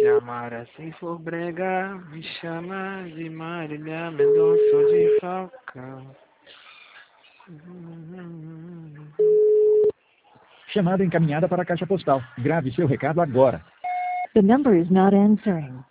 amar assim for brega, me chama de Marília Mendonça de Falcão. Chamada encaminhada para a caixa postal. Grave seu recado agora. The number is not answering.